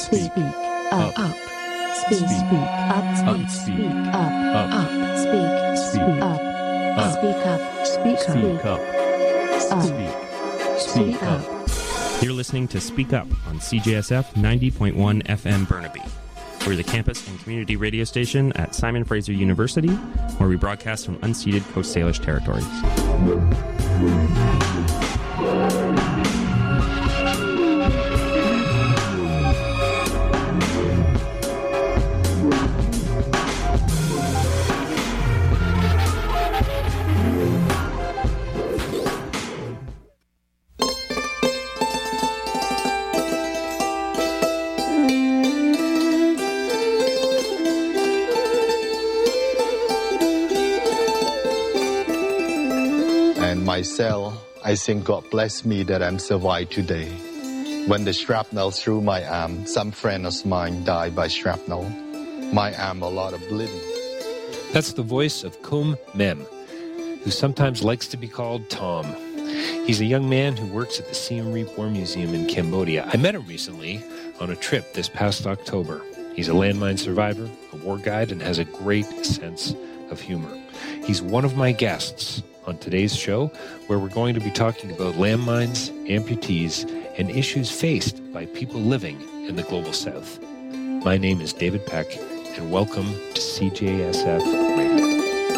Speak up. Speak up. Speak up. Speak up. Speak up. Speak up. You're listening to Speak Up on CJSF 90.1 FM Burnaby. We're the campus and community radio station at Simon Fraser University, where we broadcast from unceded Coast Salish territories. Myself, I think God bless me that I'm survived today. When the shrapnel through my arm, some friend of mine died by shrapnel. My arm a lot of bleeding. That's the voice of Kum Mem, who sometimes likes to be called Tom. He's a young man who works at the Siem Reap War Museum in Cambodia. I met him recently on a trip this past October. He's a landmine survivor, a war guide, and has a great sense of humor. He's one of my guests on today's show, where we're going to be talking about landmines, amputees, and issues faced by people living in the Global South. My name is David Peck, and welcome to CJSF Radio.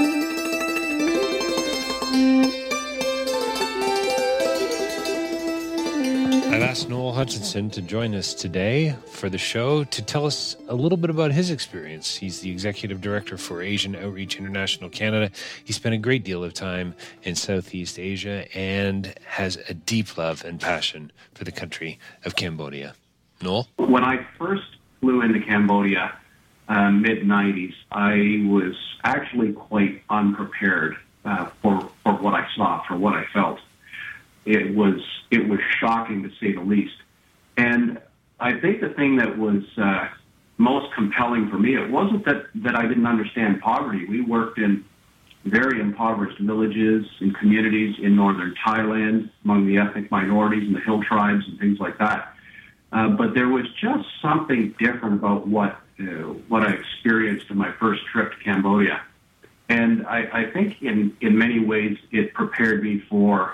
I've asked Noel Hutchinson to join us today for the show to tell us a little bit about his experience. He's the Executive Director for Asian Outreach International Canada. He spent a great deal of time in Southeast Asia and has a deep love and passion for the country of Cambodia. Noel? When I first flew into Cambodia, mid-90s, I was actually quite unprepared for what I saw, for what I felt. It was shocking, to say the least. And I think the thing that was most compelling for me, it wasn't that I didn't understand poverty. We worked in very impoverished villages and communities in northern Thailand, among the ethnic minorities and the hill tribes and things like that. But there was just something different about what I experienced in my first trip to Cambodia. And I think in many ways it prepared me for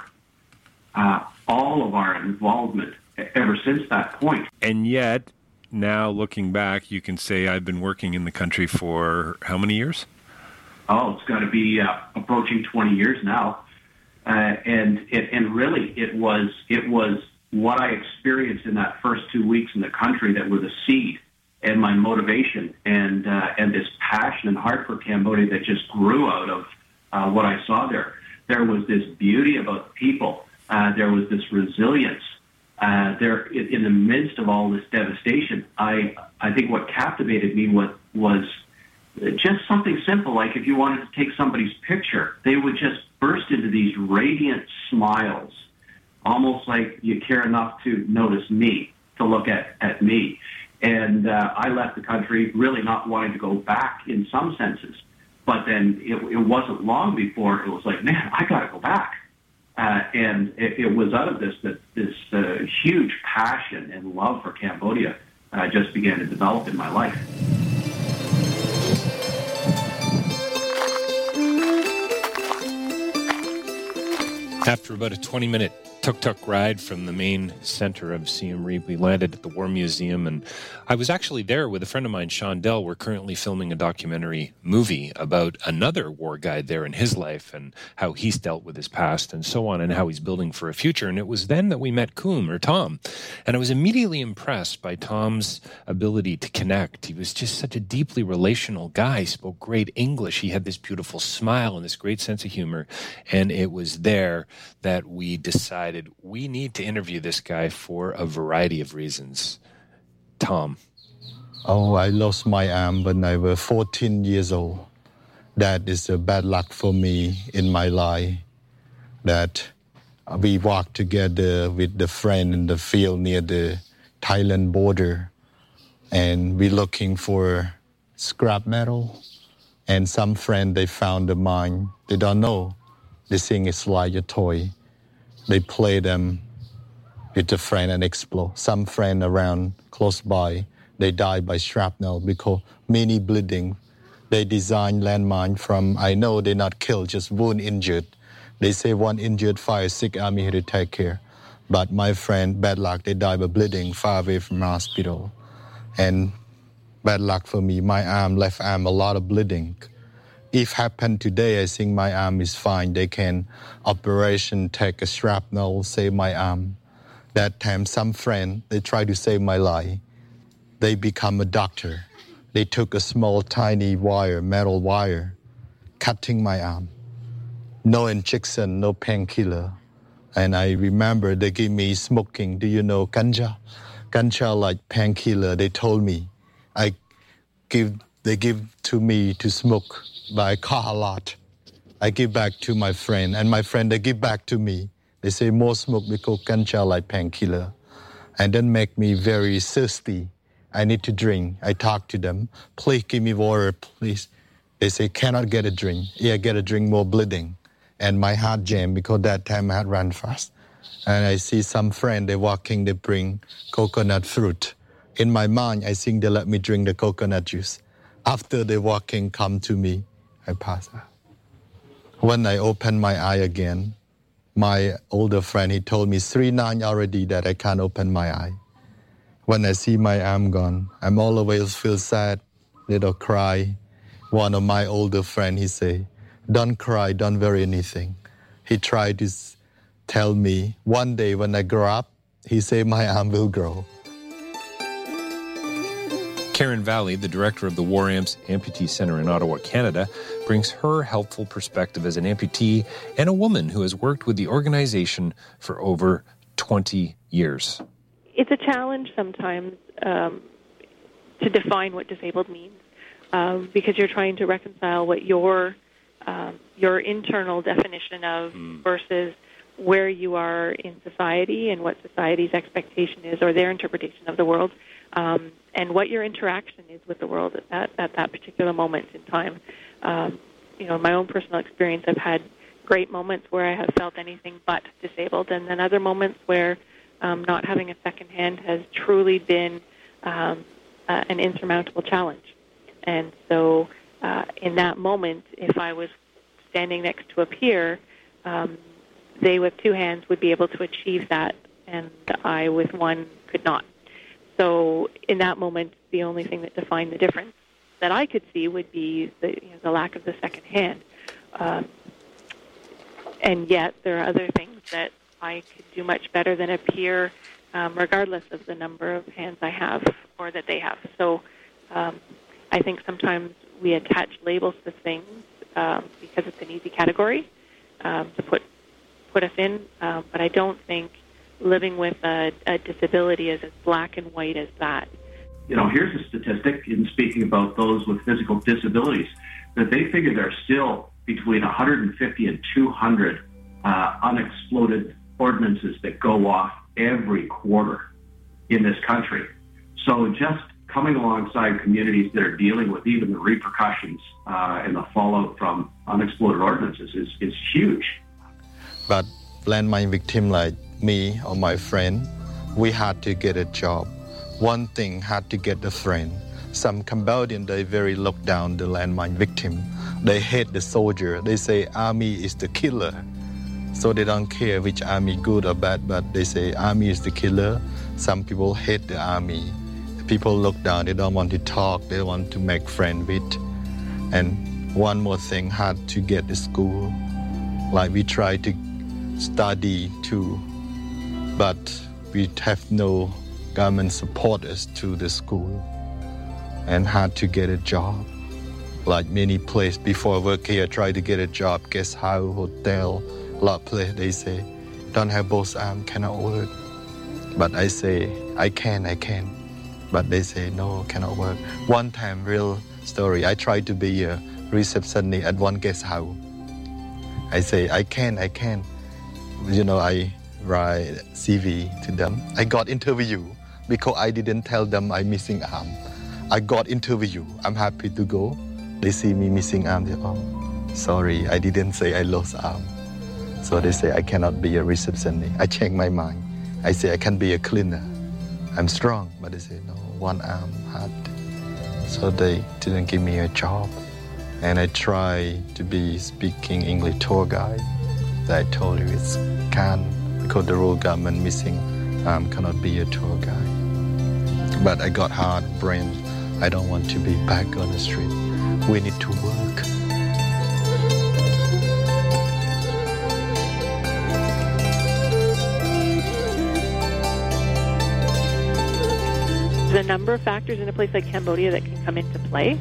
all of our involvement ever since that point. And yet, now looking back, you can say I've been working in the country for how many years? Oh, it's got to be approaching 20 years now. And really, it was what I experienced in that first 2 weeks in the country that were the seed and my motivation and this passion and heart for Cambodia that just grew out of what I saw there. There was this beauty about the people. There was this resilience. There, in the midst of all this devastation, I think what captivated me was just something simple. Like if you wanted to take somebody's picture, they would just burst into these radiant smiles, almost like you care enough to notice me, to look at me. And I left the country really not wanting to go back in some senses. But then it wasn't long before it was like, man, I got to go back. And it was out of this huge passion and love for Cambodia just began to develop in my life. After about a 20-minute tuk-tuk ride from the main center of Siem Reap, we landed at the War Museum, and I was actually there with a friend of mine, Sean Dell. We're currently filming a documentary movie about another war guide there in his life and how he's dealt with his past and so on, and how he's building for a future. And it was then that we met Tom, and I was immediately impressed by Tom's ability to connect. He was just such a deeply relational guy. He spoke great English. He had this beautiful smile and this great sense of humor, and it was there that we decided we need to interview this guy for a variety of reasons. Tom. Oh, I lost my arm when I was 14 years old. That is a bad luck for me in my life. That we walked together with the friend in the field near the Thailand border, and we're looking for scrap metal. And some friend, they found the mine. They don't know. They think it's like a toy. They play them with a friend and explode. Some friend around close by, They died by shrapnel because many bleeding. They design landmine from, I know they're not killed, just wound injured. They say one injured, 5 sick army here to take care. But my friend, bad luck, they died by bleeding far away from hospital. And bad luck for me, my arm, left arm, a lot of bleeding. If happened today, I think my arm is fine. They can operation, take a shrapnel, save my arm. That time, some friend, they try to save my life. They become a doctor. They took a small, tiny wire, metal wire, cutting my arm. No injection, no painkiller. And I remember they gave me smoking. Do you know ganja? Ganja like painkiller, they told me. They give to me to smoke, but I cough a lot. I give back to my friend, and my friend, they give back to me. They say more smoke because ganja like painkiller. And then make me very thirsty. I need to drink. I talk to them. Please give me water, please. They say, cannot get a drink. Yeah, get a drink, more bleeding. And my heart jammed because that time I had run fast. And I see some friend, they walking, they bring coconut fruit. In my mind, I think they let me drink the coconut juice. After they walking, come to me, I pass out. When I open my eye again, my older friend, he told me 3-9 already that I can't open my eye. When I see my arm gone, I'm always feel sad, little cry. One of my older friend, he say, don't cry, don't worry anything. He tried to tell me, one day when I grow up, he say my arm will grow. Karen Valley, the director of the War Amps Amputee Centre in Ottawa, Canada, brings her helpful perspective as an amputee and a woman who has worked with the organization for over 20 years. It's a challenge sometimes to define what disabled means because you're trying to reconcile what your internal definition of versus where you are in society and what society's expectation is or their interpretation of the world and what your interaction is with the world at that particular moment in time. In my own personal experience, I've had great moments where I have felt anything but disabled, and then other moments where not having a second hand has truly been an insurmountable challenge. And so in that moment, if I was standing next to a peer, they with two hands would be able to achieve that, and I with one could not. So in that moment, the only thing that defined the difference that I could see would be the lack of the second hand. And yet there are other things that I could do much better than a peer, regardless of the number of hands I have or that they have. So I think sometimes we attach labels to things because it's an easy category to put us in, but I don't think living with a disability is as black and white as that. Here's a statistic in speaking about those with physical disabilities, that they figure there are still between 150 and 200 unexploded ordinances that go off every quarter in this country. So just coming alongside communities that are dealing with even the repercussions and the fallout from unexploded ordinances is huge. But landmine victim like me or my friend, we had to get a job. One thing had to get a friend. Some Cambodian, they very look down the landmine victim. They hate the soldier. They say army is the killer. So they don't care which army, good or bad, but they say army is the killer. Some people hate the army. People look down, they don't want to talk, they want to make friends with. And one more thing, had to get to school. Like we try to study too, but we have no government support us to the school, and had to get a job. Like many places before work here, try to get a job, guest house, hotel, a lot of places they say, don't have both arms, cannot work. But I say, I can. But they say, no, cannot work. One time, real story, I tried to be a receptionist at one guest house. I say, I can. I write CV to them. I got interview because I didn't tell them I'm missing arm. I got interview. I'm happy to go. They see me missing arm. They sorry, I didn't say I lost arm. So they say I cannot be a receptionist. I change my mind. I say I can be a cleaner. I'm strong, but they say, no, one arm hard. So they didn't give me a job. And I try to be speaking English tour guide. That I told you it's can't, because the rural government missing cannot be a tour guide. But I got hard brain. I don't want to be back on the street. We need to work. There's a number of factors in a place like Cambodia that can come into play.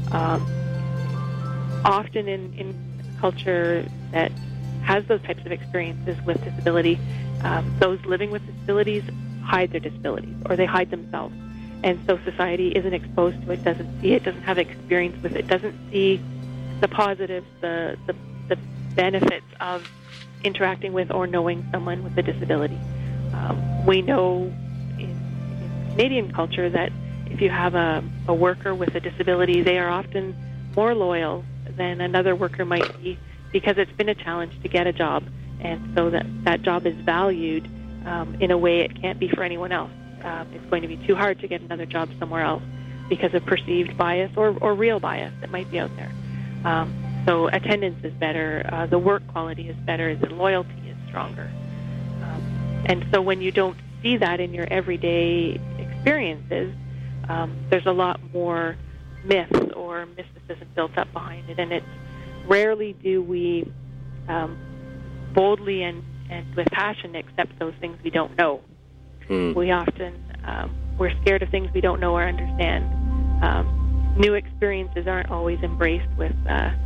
Often in culture that has those types of experiences with disability, those living with disabilities hide their disabilities, or they hide themselves. And so society isn't exposed to it, doesn't see it, doesn't have experience with it, doesn't see the positives, the benefits of interacting with or knowing someone with a disability. We know in Canadian culture that if you have a worker with a disability, they are often more loyal than another worker might be, because it's been a challenge to get a job, and so that job is valued in a way it can't be for anyone else. It's going to be too hard to get another job somewhere else because of perceived bias or real bias that might be out there. So attendance is better, the work quality is better, the loyalty is stronger. And so when you don't see that in your everyday experiences, there's a lot more myth or mysticism built up behind it, and it's rarely do we boldly and with passion accept those things we don't know. We often we're scared of things we don't know or understand. New experiences aren't always embraced with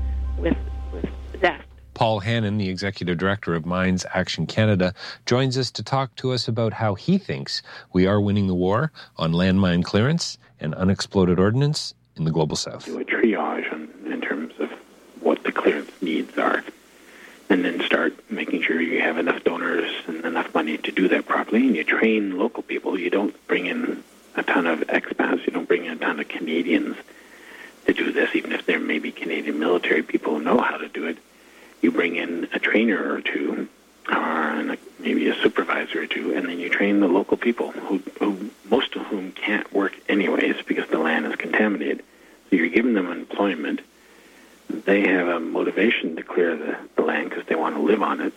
zest. Paul Hannon, the Executive Director of Mines Action Canada, joins us to talk to us about how he thinks we are winning the war on landmine clearance and unexploded ordnance in the Global South. Do a triage in terms of what the clearance needs are, and then start making sure you have enough donors and enough money to do that properly, and you train local people. You don't bring in a ton of expats, you don't bring in a ton of Canadians to do this, even if there may be Canadian military people who know how to do it. You bring in a trainer or two, or maybe a supervisor or two, and then you train the local people, who most of whom can't work anyways because the land is contaminated. So you're giving them employment. They have a motivation to clear the land because they want to live on it.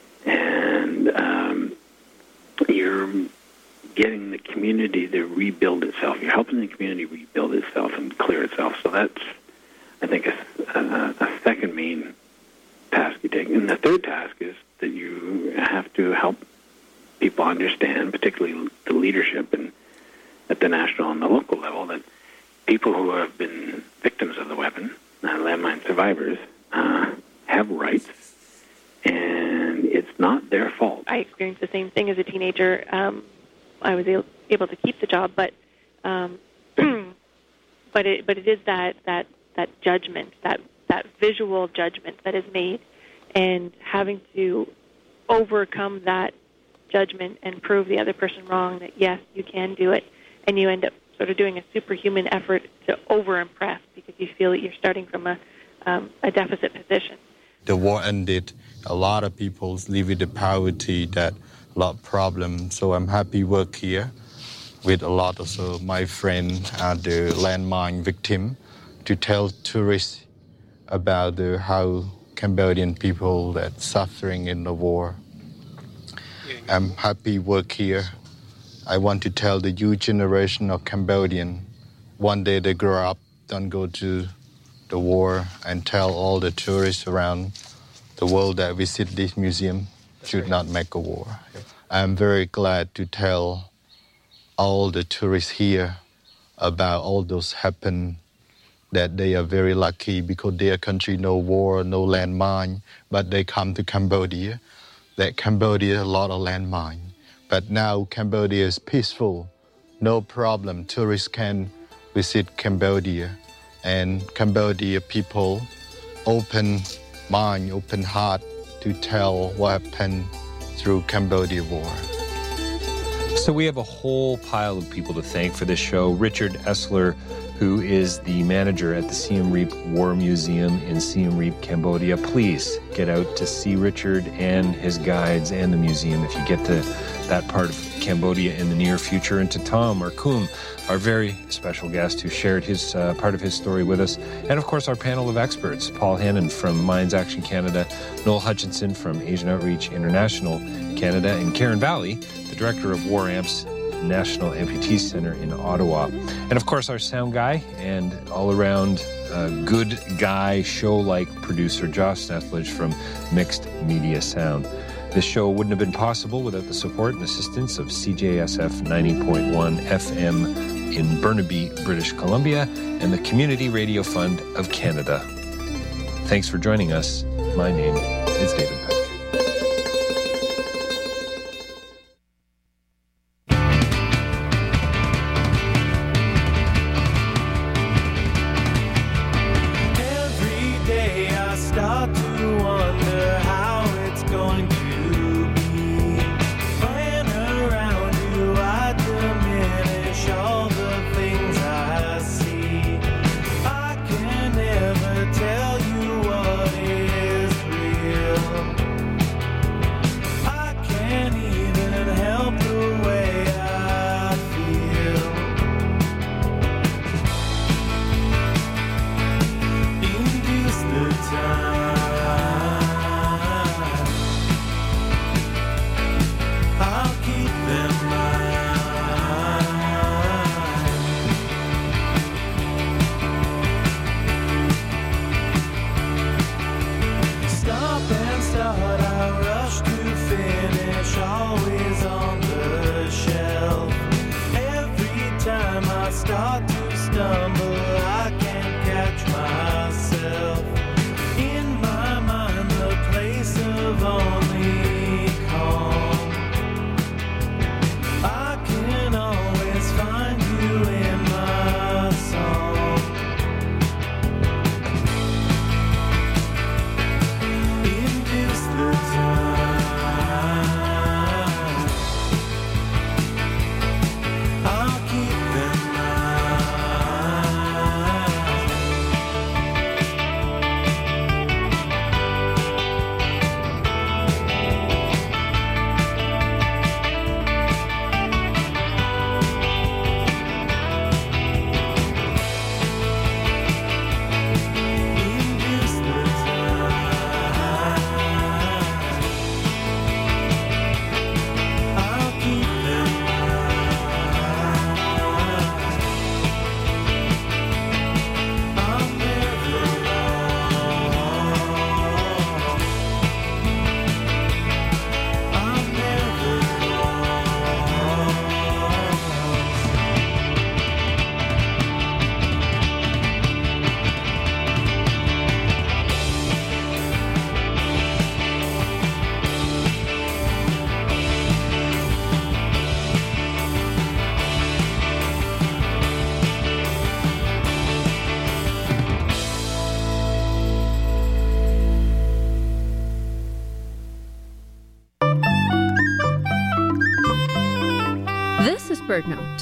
And you're getting the community to rebuild itself. You're helping the community rebuild itself and clear itself. So that's, I think, a second main task you take. And the third task is that you have to help people understand, particularly the leadership and at the national and the local level, that people who have been victims of the weapon, landmine survivors, have rights, and it's not their fault. I experienced the same thing as a teenager. I was able to keep the job, but it is that judgment, that visual judgment that is made, and having to overcome that judgment and prove the other person wrong, that yes, you can do it, and you end up sort of doing a superhuman effort to over-impress because you feel that you're starting from a deficit position. The war ended. A lot of people live with the poverty, that a lot of problems. So I'm happy work here with a lot of my friends are the landmine victim, to tell tourists about how Cambodian people that suffering in the war. I'm happy work here. I want to tell the youth generation of Cambodian, one day they grow up, don't go to the war, and tell all the tourists around the world that visit this museum should not make a war. I'm very glad to tell all the tourists here about all those happen, that they are very lucky because their country no war, no landmine, but they come to Cambodia. That Cambodia a lot of landmine. But now Cambodia is peaceful, no problem. Tourists can visit Cambodia, and Cambodia people open mind, open heart to tell what happened through Cambodia war. So we have a whole pile of people to thank for this show. Richard Essler, who is the manager at the Siem Reap War Museum in Siem Reap, Cambodia. Please get out to see Richard and his guides and the museum if you get to that part of Cambodia in the near future. And to Tom or Koom, our very special guest who shared his part of his story with us. And of course, our panel of experts, Paul Hannon from Minds Action Canada, Noel Hutchinson from Asian Outreach International Canada, and Karen Valley, the director of War Amps National Amputee Center in Ottawa. And of course, our sound guy and all-around good guy, show-like producer, Josh Snethledge from Mixed Media Sound. This show wouldn't have been possible without the support and assistance of CJSF 90.1 FM in Burnaby, British Columbia, and the Community Radio Fund of Canada. Thanks for joining us. My name is David Peck. Bird note.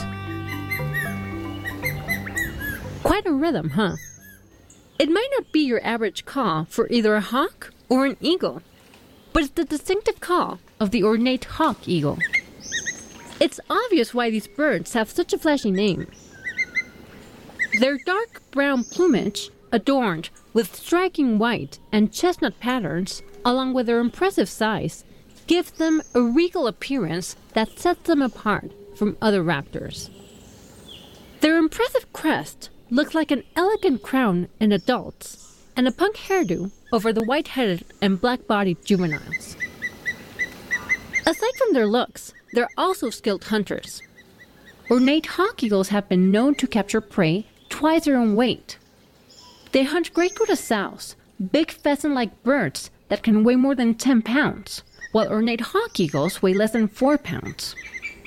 Quite a rhythm, huh? It might not be your average call for either a hawk or an eagle, but it's the distinctive call of the ornate hawk eagle. It's obvious why these birds have such a flashy name. Their dark brown plumage, adorned with striking white and chestnut patterns, along with their impressive size, gives them a regal appearance that sets them apart from other raptors. Their impressive crest looks like an elegant crown in adults and a punk hairdo over the white-headed and black-bodied juveniles. Aside from their looks, they're also skilled hunters. Ornate hawk eagles have been known to capture prey twice their own weight. They hunt great-coated sows, big pheasant-like birds that can weigh more than 10 pounds, while ornate hawk eagles weigh less than 4 pounds.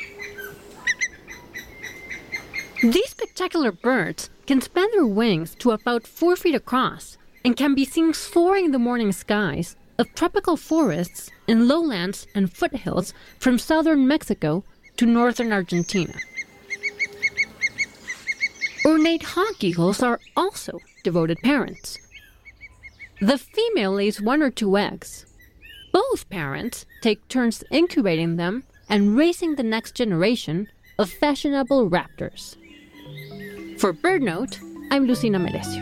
These spectacular birds can span their wings to about 4 feet across and can be seen soaring in the morning skies of tropical forests in lowlands and foothills from southern Mexico to northern Argentina. Ornate hawk eagles are also devoted parents. The female lays 1 or 2 eggs. Both parents take turns incubating them and raising the next generation of fashionable raptors. For BirdNote, I'm Lucina Merecio.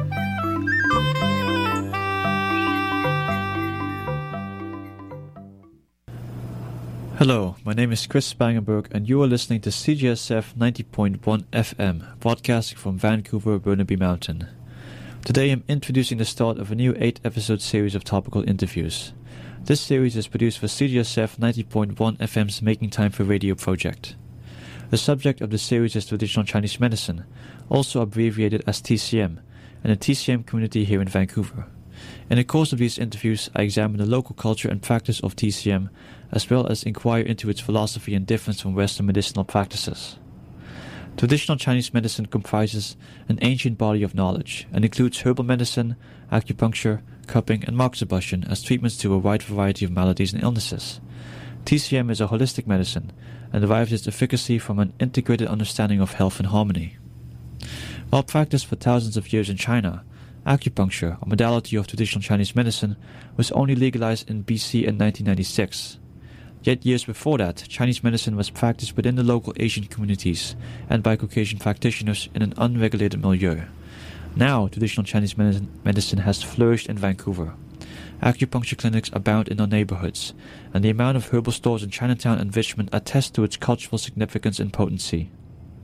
Hello, my name is Chris Spangenberg and you are listening to CJSF 90.1 FM, broadcasting from Vancouver, Burnaby Mountain. Today I'm introducing the start of a new 8-episode series of topical interviews. This series is produced for CJSF 90.1 FM's Making Time for Radio project. The subject of the series is traditional Chinese medicine, also abbreviated as TCM, and the TCM community here in Vancouver. In the course of these interviews, I examine the local culture and practice of TCM, as well as inquire into its philosophy and difference from Western medicinal practices. Traditional Chinese medicine comprises an ancient body of knowledge and includes herbal medicine, acupuncture, cupping, and moxibustion as treatments to a wide variety of maladies and illnesses. TCM is a holistic medicine and derives its efficacy from an integrated understanding of health and harmony. While practiced for thousands of years in China, acupuncture, a modality of traditional Chinese medicine, was only legalized in BC in 1996. Yet years before that, Chinese medicine was practiced within the local Asian communities and by Caucasian practitioners in an unregulated milieu. Now, traditional Chinese medicine has flourished in Vancouver. Acupuncture clinics abound in our neighborhoods, and the amount of herbal stores in Chinatown and Richmond attest to its cultural significance and potency.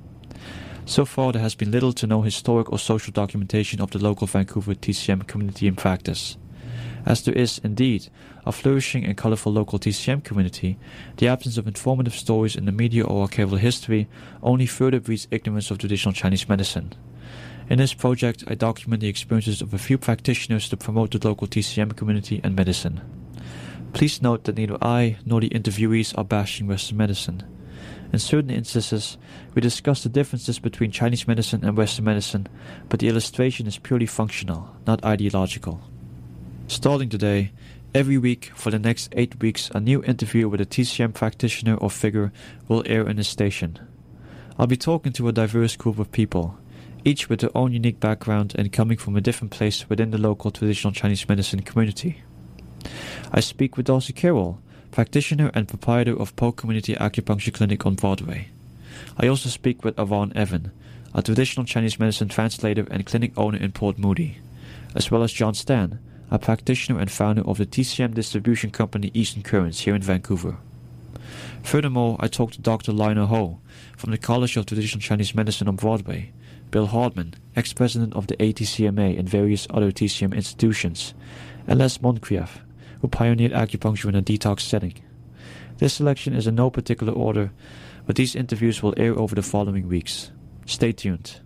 So far, there has been little to no historic or social documentation of the local Vancouver TCM community in practice. As there is, indeed, a flourishing and colorful local TCM community, the absence of informative stories in the media or archival history only further breeds ignorance of traditional Chinese medicine. In this project, I document the experiences of a few practitioners to promote the local TCM community and medicine. Please note that neither I nor the interviewees are bashing Western medicine. In certain instances, we discuss the differences between Chinese medicine and Western medicine, but the illustration is purely functional, not ideological. Starting today, every week for the next 8 weeks, a new interview with a TCM practitioner or figure will air in this station. I'll be talking to a diverse group of people, each with their own unique background and coming from a different place within the local traditional Chinese medicine community. I speak with Darcy Carroll, practitioner and proprietor of Po Community Acupuncture Clinic on Broadway. I also speak with Yvonne Evan, a traditional Chinese medicine translator and clinic owner in Port Moody, as well as John Stan, a practitioner and founder of the TCM distribution company Eastern Currents here in Vancouver. Furthermore, I talked to Dr. Lionel Ho from the College of Traditional Chinese Medicine on Broadway, Bill Hardman, ex-president of the ATCMA and various other TCM institutions, and Les Moncrief, who pioneered acupuncture in a detox setting. This selection is in no particular order, but these interviews will air over the following weeks. Stay tuned.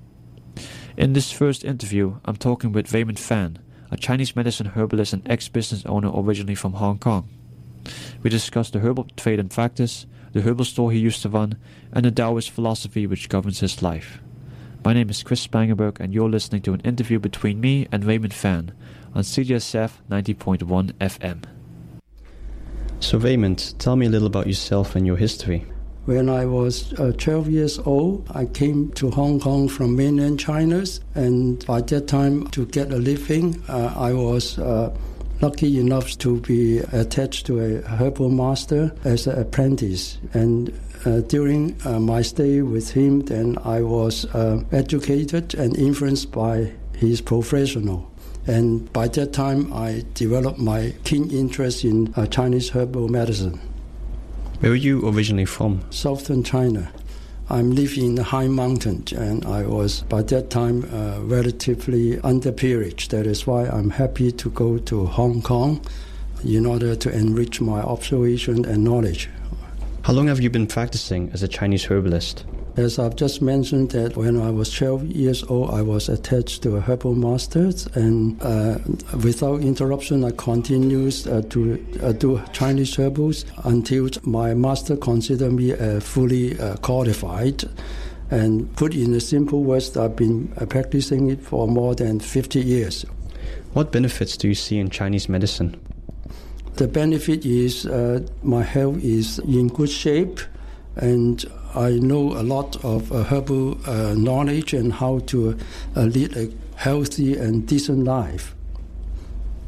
In this first interview, I'm talking with Raymond Fan, a Chinese medicine herbalist and ex-business owner originally from Hong Kong. We discussed the herbal trade and practice, the herbal store he used to run, and the Taoist philosophy which governs his life. My name is Chris Spangenberg, and you're listening to an interview between me and Raymond Fan on CJSF 90.1 FM. So Raymond, tell me a little about yourself and your history. When I was 12 years old, I came to Hong Kong from mainland China, and by that time, to get a living, I was lucky enough to be attached to a herbal master as an apprentice. And during my stay with him, then I was educated and influenced by his professional. And by that time, I developed my keen interest in Chinese herbal medicine. Where were you originally from? Southern China. I'm living in the high mountain, and I was, by that time, relatively underprivileged. That is why I'm happy to go to Hong Kong in order to enrich my observation and knowledge. How long have you been practicing as a Chinese herbalist? As I've just mentioned, that when I was 12 years old, I was attached to a herbal master, and without interruption, I continued to do Chinese herbals until my master considered me fully qualified. And put in the simple words, I've been practicing it for more than 50 years. What benefits do you see in Chinese medicine? The benefit is my health is in good shape, and I know a lot of herbal knowledge and how to lead a healthy and decent life.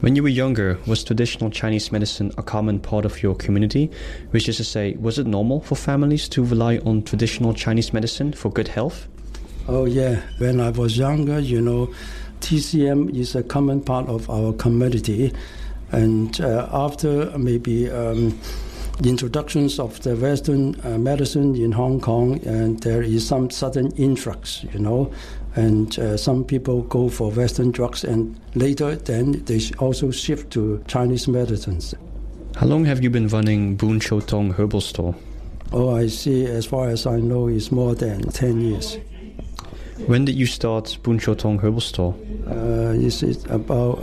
When you were younger, was traditional Chinese medicine a common part of your community? Which is to say, was it normal for families to rely on traditional Chinese medicine for good health? Oh, yeah. When I was younger, TCM is a common part of our community. And after maybe introductions of the Western medicine in Hong Kong, and there is some sudden influx, and some people go for Western drugs, and later then they also shift to Chinese medicines. How long have you been running Boon Chou Tong Herbal Store? Oh, I see. As far as I know, it's more than 10 years. When did you start Boon Chou Tong Herbal Store? It's about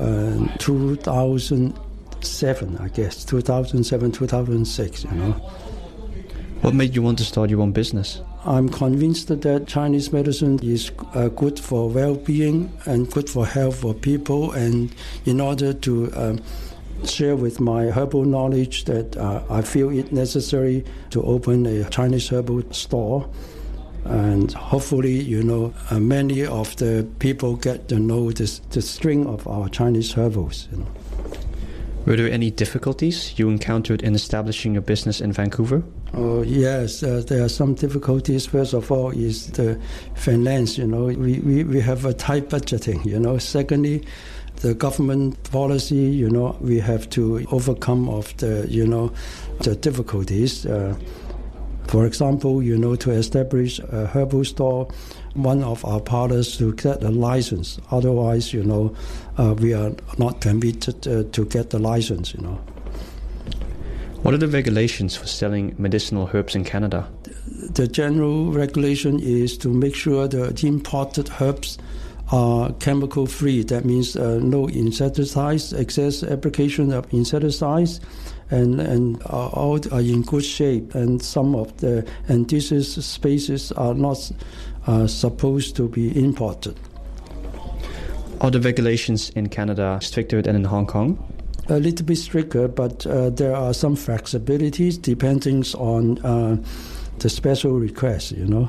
2007, I guess. 2007, 2006, What made you want to start your own business? I'm convinced that Chinese medicine is good for well-being and good for health for people. And in order to share with my herbal knowledge, that I feel it necessary to open a Chinese herbal store. And hopefully, many of the people get to know the string of our Chinese herbals. Were there any difficulties you encountered in establishing a business in Vancouver? Oh, yes, there are some difficulties. First of all is the finance, we have a tight budgeting, Secondly, the government policy, we have to overcome of the difficulties. For example, to establish a herbal store, one of our partners to get a license. Otherwise, we are not permitted to get the license, What are the regulations for selling medicinal herbs in Canada? The general regulation is to make sure the imported herbs are chemical-free. That means no insecticides, excess application of insecticides, and all are in good shape. And some of the indigenous species are not supposed to be imported. Are the regulations in Canada stricter than in Hong Kong? A little bit stricter, but there are some flexibilities depending on the special requests, You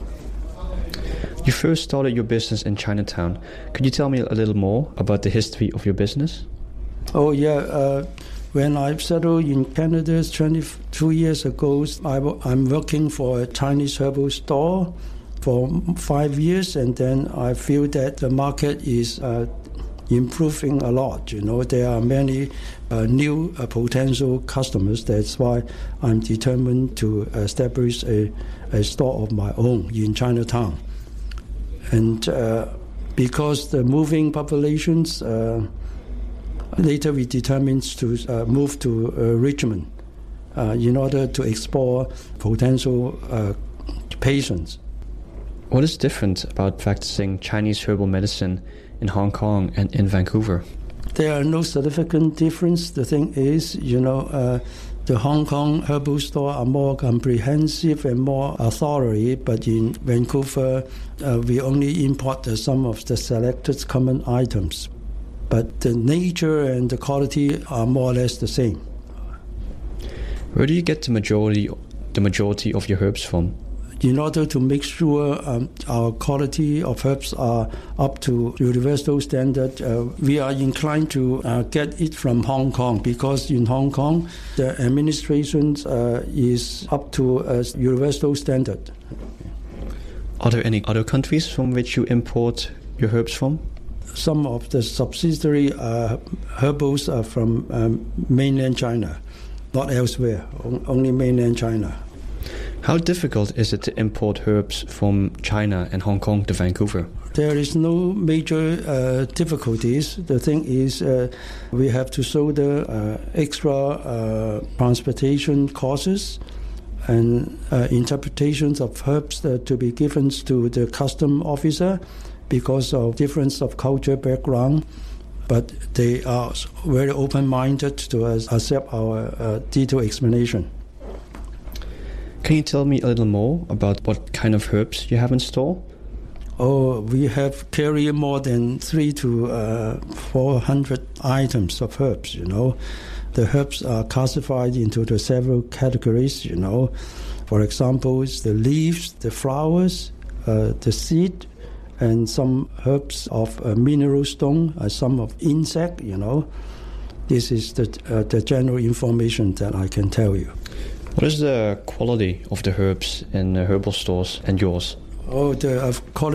first started your business in Chinatown. Could you tell me a little more about the history of your business? Oh, yeah. When I settled in Canada 22 years ago, I'm working for a Chinese herbal store for 5 years, and then I feel that the market is improving a lot. There are many new potential customers. That's why I'm determined to establish a store of my own in Chinatown. And because the moving populations, later we determined to move to Richmond in order to explore potential patients. What is different about practicing Chinese herbal medicine in Hong Kong and in Vancouver? There are no significant difference. The thing is, the Hong Kong herbal store are more comprehensive and more authority, but in Vancouver, we only import some of the selected common items. But the nature and the quality are more or less the same. Where do you get the majority of your herbs from? In order to make sure our quality of herbs are up to universal standard, we are inclined to get it from Hong Kong, because in Hong Kong, the administration is up to a universal standard. Are there any other countries from which you import your herbs from? Some of the subsidiary herbals are from mainland China, not elsewhere, only mainland China. How difficult is it to import herbs from China and Hong Kong to Vancouver? There is no major difficulties. The thing is, we have to shoulder extra transportation costs and interpretations of herbs to be given to the custom officer because of difference of culture background. But they are very open-minded to accept our detailed explanation. Can you tell me a little more about what kind of herbs you have in store? Oh, we have carried more than 300 to 400 items of herbs, The herbs are classified into the several categories, For example, it's the leaves, the flowers, the seed, and some herbs of mineral stone, some of insect, This is the general information that I can tell you. What is the quality of the herbs in herbal stores and yours? Oh, the quality